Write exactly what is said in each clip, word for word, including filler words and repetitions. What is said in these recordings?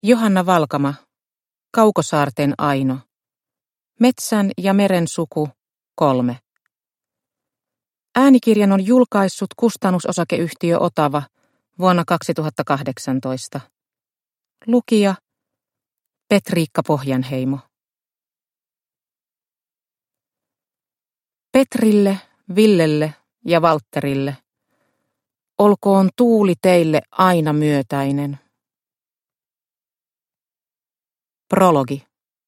Johanna Valkama, Kaukosaarten Aino. Metsän ja meren suku kolme. Äänikirjan on julkaissut kustannusosakeyhtiö Otava vuonna kaksituhattakahdeksantoista. Lukija Petriikka Pohjanheimo. Petrille, Villelle ja Valtterille. Olkoon tuuli teille aina myötäinen. Prologi.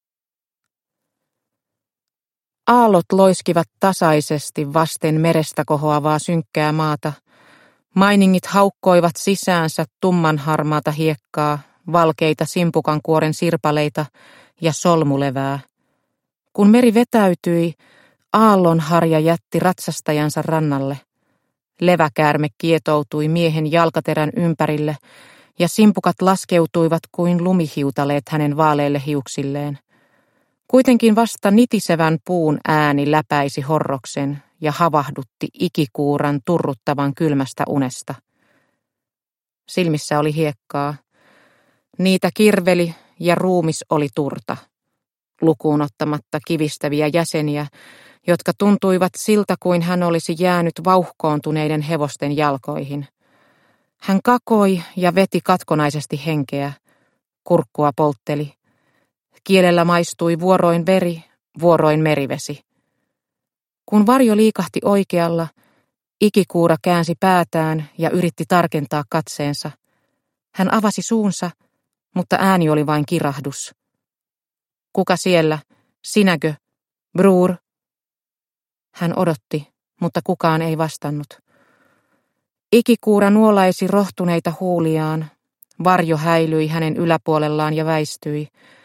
Aallot loiskivat tasaisesti vasten merestä kohoavaa synkkää maata. Mainingit haukkoivat sisäänsä tummanharmaata hiekkaa, valkeita simpukankuoren sirpaleita ja solmulevää. Kun meri vetäytyi, aallonharja jätti ratsastajansa rannalle. Leväkäärme kietoutui miehen jalkaterän ympärille ja simpukat laskeutuivat kuin lumihiutaleet hänen vaaleille hiuksilleen. Kuitenkin vasta nitisevän puun ääni läpäisi horroksen ja havahdutti ikikuuran turruttavan kylmästä unesta. Silmissä oli hiekkaa. Niitä kirveli ja ruumis oli turta, lukuun ottamatta kivistäviä jäseniä, jotka tuntuivat siltä kuin hän olisi jäänyt vauhkoontuneiden hevosten jalkoihin. Hän kakoi ja veti katkonaisesti henkeä, kurkkua poltteli. Kielellä maistui vuoroin veri, vuoroin merivesi. Kun varjo liikahti oikealla, ikikuura käänsi päätään ja yritti tarkentaa katseensa. Hän avasi suunsa, mutta ääni oli vain kirahdus. Kuka siellä? Sinäkö? Bror? Hän odotti, mutta kukaan ei vastannut. Ikikuura nuolaisi rohtuneita huuliaan. Varjo häilyi hänen yläpuolellaan ja väistyi.